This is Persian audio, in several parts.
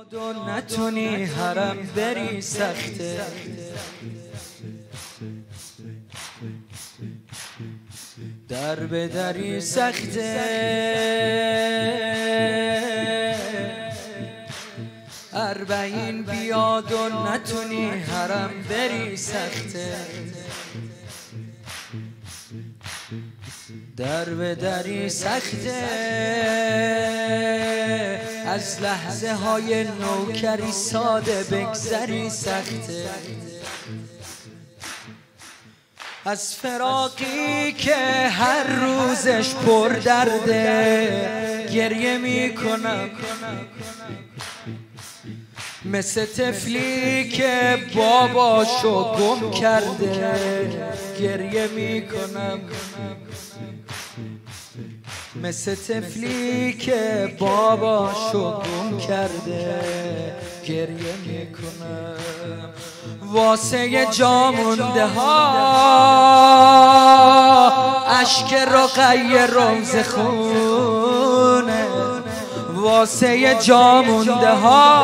بیاد و نتونی حرم بری سخته، در به دری سخته، اربعین بیاد و نتونی حرم بری سخته، در به دری سخته، از لحظه های نوکری ساده بگذری سخته، از فراقی که هر روزش پر درده گریه میکنم، مثل طفلی که باباشو گم کرده گریه میکنم، مثل طفلی که باباشو گم کرده گریه میکنم، واسه جا مونده ها اشک رقیه روز خونه، واسه جا مونده ها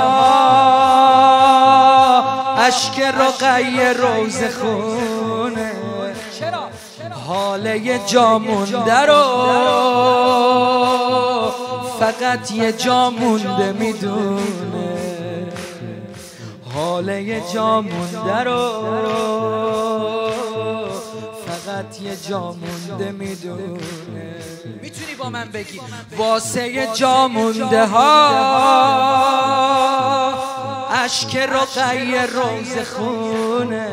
اشک رقیه روز خونه، حاله جا مونده رو فقط یه جا مونده میدونه، حاله جا مونده رو فقط یه جا مونده میدونه. میتونی با من بگی واسه جا مونده ها اشک رقیه روز خونه،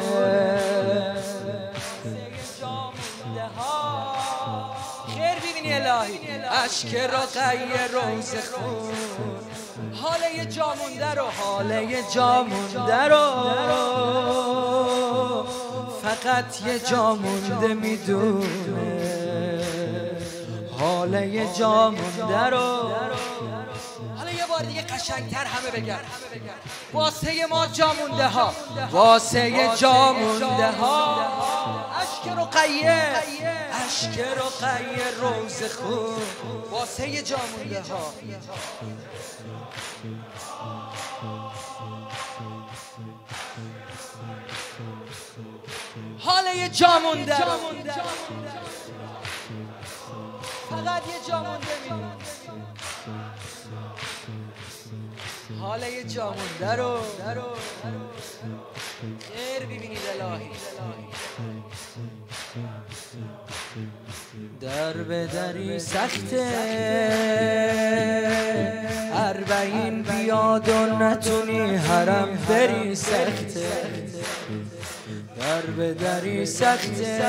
خیر ببینی الهی اشک رقیه روز خون، حاله جا مونده رو، حاله جا مونده رو فقط یه جا مونده میدونه، حاله جا مونده رو. حالا یه بار دیگه قشنگتر همه بگن واسه ما جا مونده ها، واسه جا مونده ها اشک رقیه، اشک رقیه روز خون، واسه جا مونده ها. حاله جا مونده فقط یه جا مونده میدونه، حاله جا مونده رو خیر ببینید الهی، در به دری سخته، اربعین بیاد و نتونی حرم بری سخته، در به دری سخته،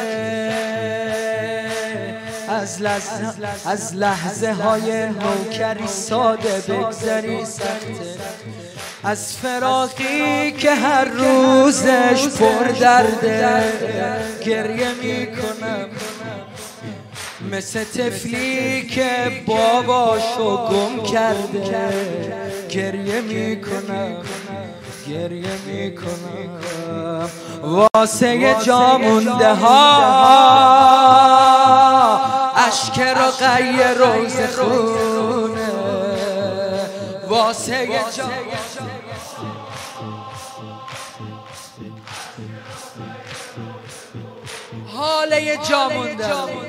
از لحظه های نوکری ساده بگذری سخته، از فراقی که هر روزش پر درده گریه میکنم، مثل طفلی که باباشو گم کرده گریه میکنم، گریه میکنم، واسه جا مونده ها اشک رقیه روز خونه، واسه جا حاله جا مونده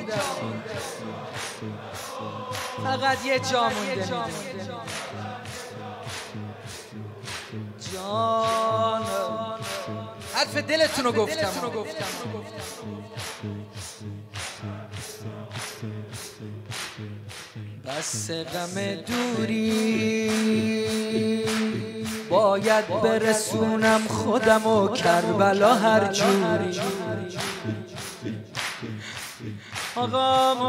فقط یه جا مونده جان، حرف دلتون رو گفتم، بس غم دوری باید برسونم خودم و کربلا هر جوری، آقام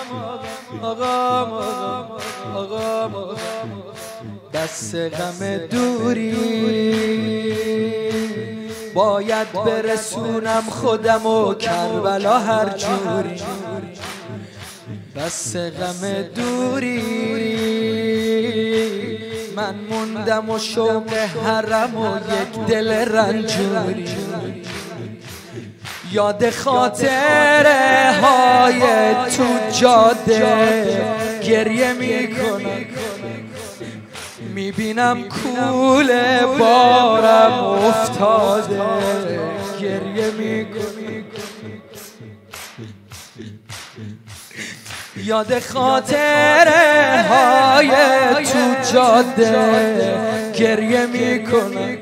بس غم دوری باید برسونم خودم و کربلا هر جوری، بس غم دوری من موندم و شوق حرم و یک دل رنجوری، یاد خاطره های تو جاده گریه میکنم، میبینم کوله بارم افتاده گریه میکنی یاد خاطره های تو جاده گریه میکنم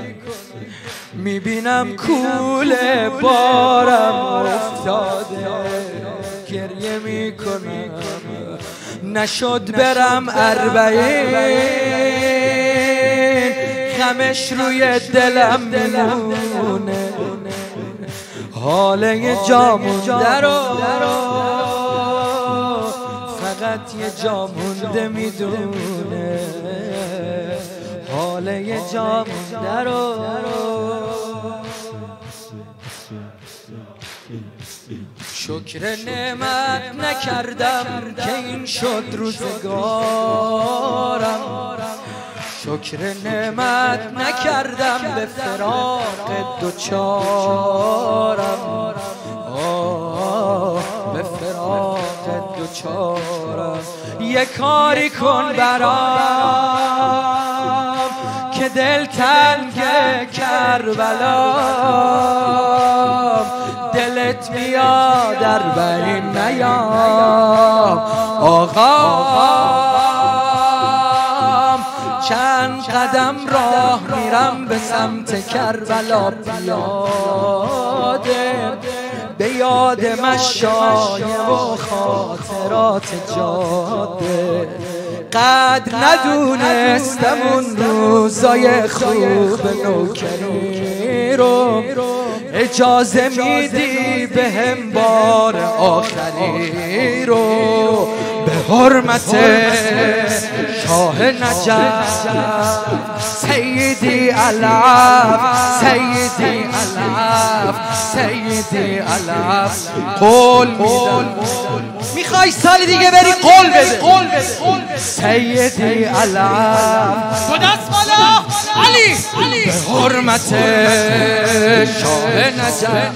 میبینم کوله بارم افتاده گریه میکنم نشد برم اربعین غمش روی دلم میمونه حاله جا مونده رو فقط یه جا مونده میدونه حاله جا مونده رو شکر نعمت نکردم که این شد روزگارم شکر نعمت نکردم به فراق دوچارم به فراق دوچارم یه کاری کن برام که دل تنگ کربلام دلت میاد در برین نیام آقام چند قدم راه میرم به سمت کربلا پیاده به یاد مشایخ و خاطرات جاده قدر ندونستم اون روزای خوب نوکری رو اجازه میدی به هم بار آخری رو به حرمت شاه نجف سیدی علف سیدی علف سیدی علف قول میدم میخوای سال دیگه بری قول بده سیدی علف دو دست بالا علی به حرمت شاه نجف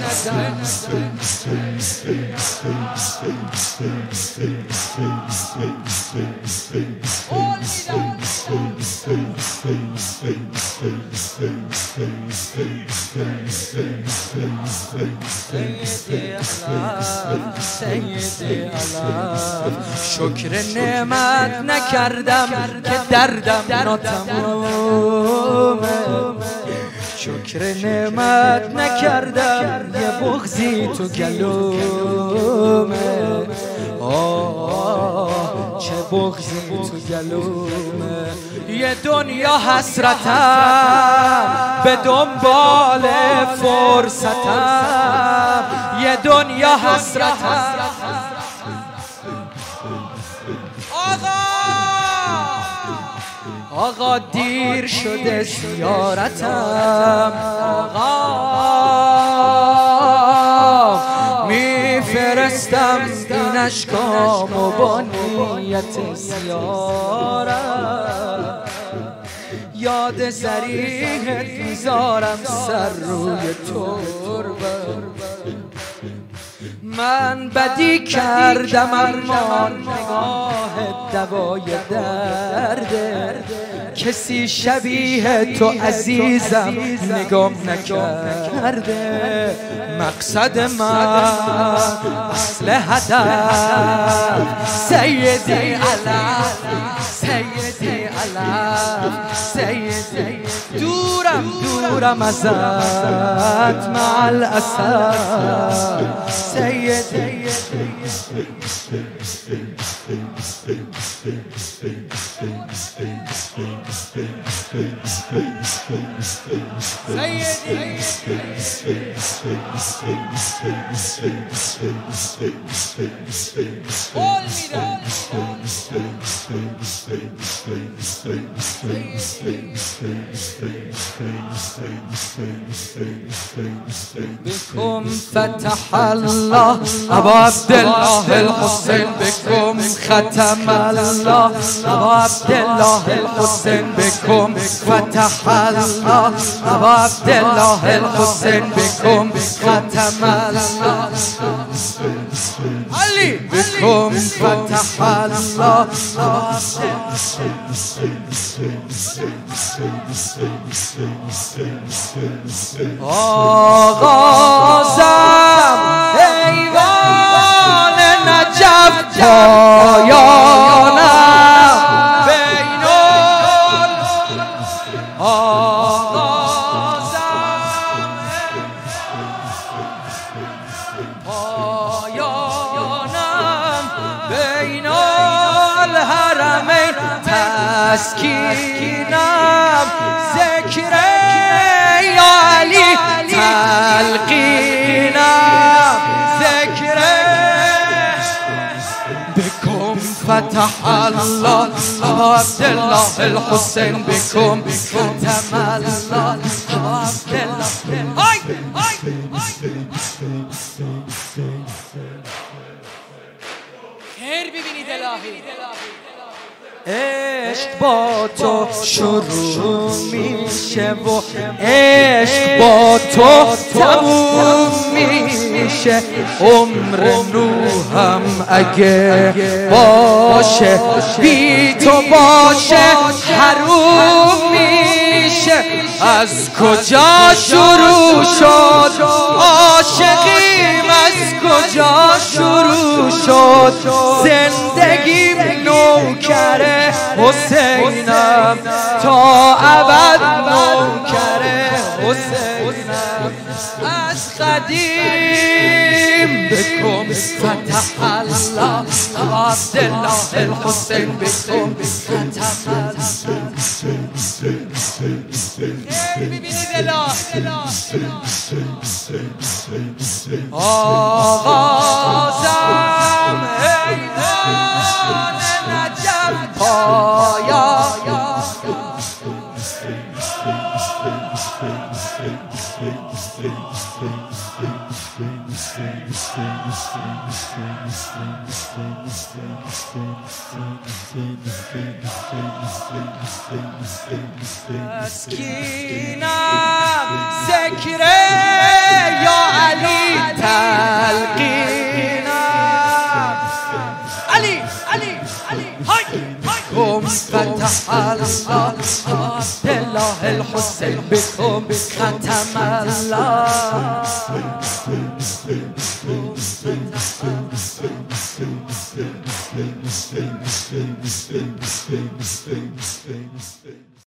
شکر نعمت نکردم که دردم ناتمامه شکر نعمت نکردم یه بغضی تو گلومه چه بغضی تو گلومه یه دنیا حسرتم به دنبال فرصتم یه دنیا حسرتم آقا دیر شده زیارتم آقا میفرستم این اشکام و با نیت زیارم یاد ضریحت میذارم سر روی تربم من بدی کردم اما نگاه دوای درده کسی شبیه تو عزیزم نگام نکرده مقصد من اصل هدف سیدی علف سیدی علف سیدی دورم ازت مع الاسف سیدی بكم فتح الله أبو عبد الله الحسين بكم ختم الله أبو عبد الله الحسين بكم فتح الله أبو عبد الله الحسين بكم ختم الله علي بكم فتح الله آغازم ایوان نجف پایانم بین پایانم بین الحرمین تسکینم ذکر یا علی تلقینم ذکر بكم فتح الله عبدالله الحسین بكم ختم الله عبدالله های خیر ببینید الهی عشق با تو شروع میشه و عشق با تو تموم میشه عمر نوحم اگه باشه بی تو باشه حروم میشه از کجا شروع شد عاشقیم از کجا شروع شد زندگیم نوکره حسینم تا ابد نوکره حسینم از قدیم بکن فتح الله عبدالله الحسین بکن فتح ببینید آغازم ایوان نجف پایانم تسکینم ذکر یا علی تلقینم علی های بكم فتح الله عبدالله الحسین بكم ختم الله